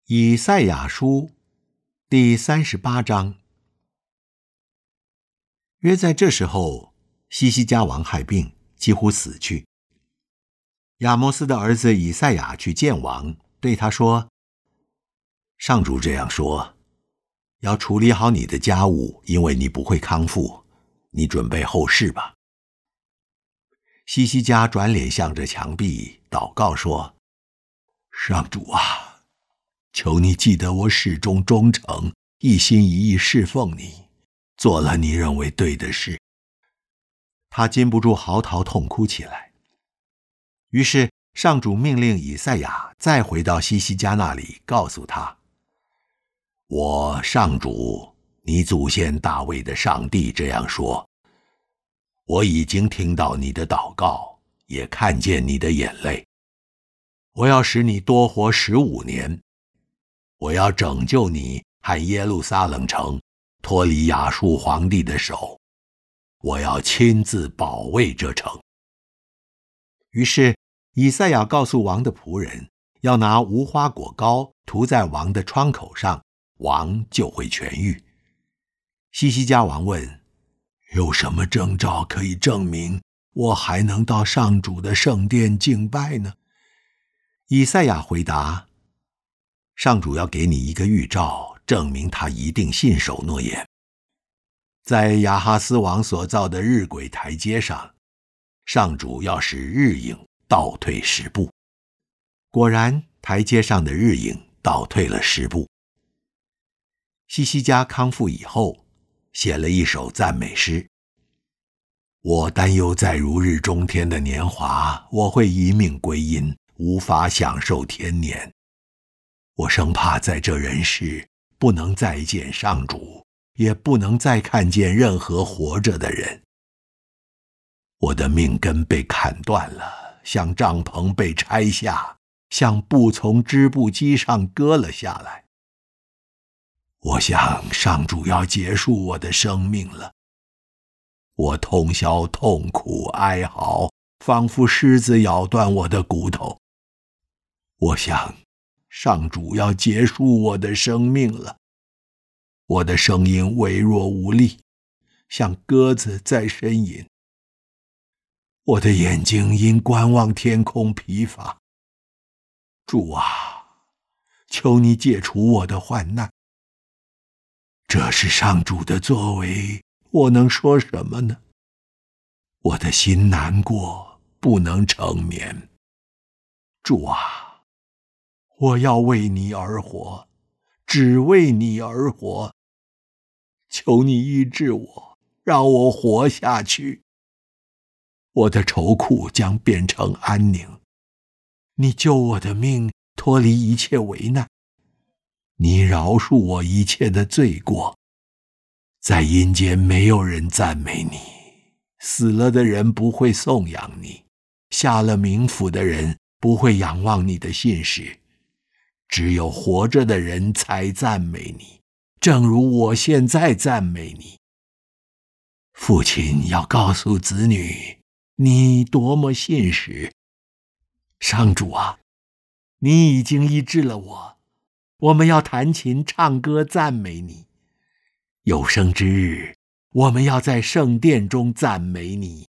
以赛亚书第38章。约在这时候，西西家王害病，几乎死去。亚摩斯的儿子以赛亚去见王，对他说：上主这样说，要处理好你的家务，因为你不会康复，你准备后事吧。西西家转脸向着墙壁祷告说：上主啊，求你记得我始终忠诚，一心一意侍奉你，做了你认为对的事。他禁不住嚎啕痛哭起来。于是上主命令以赛亚再回到西西家那里，告诉他：我上主，你祖先大卫的上帝这样说，我已经听到你的祷告，也看见你的眼泪。我要使你多活15年，我要拯救你和耶路撒冷城脱离亚述皇帝的手，我要亲自保卫这城。于是以赛亚告诉王的仆人，要拿无花果膏涂在王的窗口上，王就会痊愈。西西家王问：有什么征兆可以证明我还能到上主的圣殿敬拜呢？以赛亚回答：上主要给你一个预兆，证明他一定信守诺言。在亚哈斯王所造的日晷台阶上，上主要使日影倒退10步。果然，台阶上的日影倒退了10步。西西家康复以后，写了一首赞美诗：我担忧在如日中天的年华，我会一命归阴，无法享受天年。我生怕在这人世不能再见上主，也不能再看见任何活着的人。我的命根被砍断了，像帐篷被拆下，像布从织布机上割了下来。我想上主要结束我的生命了。我通宵痛苦哀嚎，仿佛狮子咬断我的骨头。我想上主要结束我的生命了。我的声音微弱无力，像鸽子在呻吟。我的眼睛因观望天空疲乏。主啊，求你解除我的患难。这是上主的作为，我能说什么呢？我的心难过，不能成眠。主啊，我要为你而活，只为你而活。求你医治我，让我活下去。我的愁苦将变成安宁。你救我的命，脱离一切危难。你饶恕我一切的罪过。在阴间没有人赞美你，死了的人不会颂扬你，下了冥府的人不会仰望你的信实，只有活着的人才赞美你，正如我现在赞美你。父亲要告诉子女，你多么信实。上主啊，你已经医治了我，我们要弹琴唱歌赞美你。有生之日，我们要在圣殿中赞美你。